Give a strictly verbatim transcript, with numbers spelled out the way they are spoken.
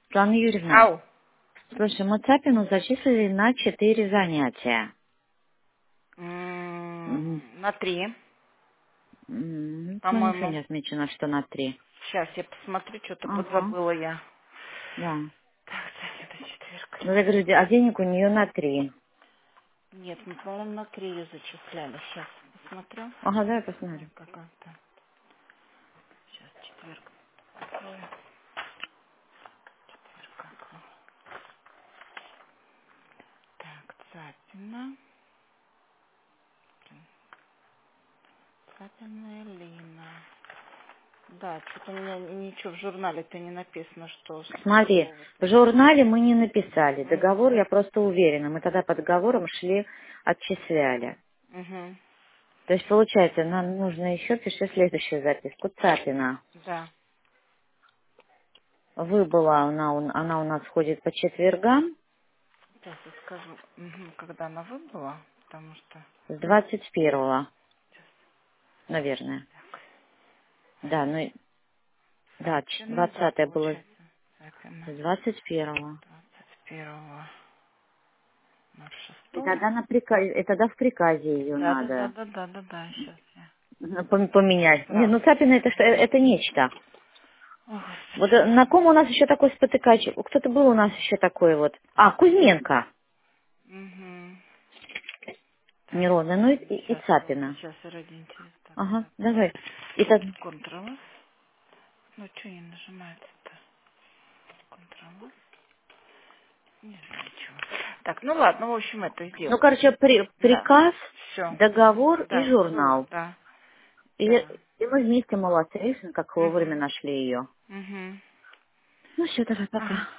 Светлана Юрьевна, Ау. слушай, мы Цапину зачислили на четыре занятия. М, М, На три, м, Ну, ничего по-моему. не отмечено, что на три. Сейчас я посмотрю, что-то Ага, подзабыла я. да. Так, кстати, это четверг. Ну, я говорю, а денег у нее на три. Нет, мы, по-моему, на три ее зачисляли. Сейчас посмотрю. Ага, давай посмотрим. Так, как-то. Сейчас четверг. Ой, четверг какой. Так, Цапина. Цапина Лина. Да, что-то у меня ничего в журнале-то не написано, что... Смотри, в журнале мы не написали. Договор, я просто уверена. Мы тогда по договорам шли, отчисляли. Угу. То есть, получается, нам нужно еще пиши следующую записку. Цапина. Да. Выбыла она, у- она у нас ходит по четвергам Сейчас я скажу, мгм, когда она выбыла, потому что... с двадцать первого, наверное. Да, ну, да, ч- Цапина, да, двадцатое было получается. Цапина. с двадцать первого. двадцать первого ноль И шестого. тогда, на приказе, и тогда в приказе ее Да, да, да, надо да, да, да, да, сейчас я э, пом- поменять. Не, ну сразу. Цапина это что, э, это нечто. О, Вот Господи. э, на ком у нас еще такой спотыкач? Кто-то был у нас еще такой вот. А, Кузьменко. Угу. Так, Неровно. Ну и, и, и сейчас, Цапина. сейчас ради интереса. Так, Ага, Цапина. давай. И так, Ctrl. Ну, что не нажимается-то? Ctrl. Не знаю, чего. Так, ну ладно, в общем, это ну, сделаю. короче, при- Да. приказ, Все. договор и Да, журнал. да, И, да. и мы вместе молодцы, видишь, как вовремя Угу. нашли ее. Угу. Ну все, давай, пока. Ага.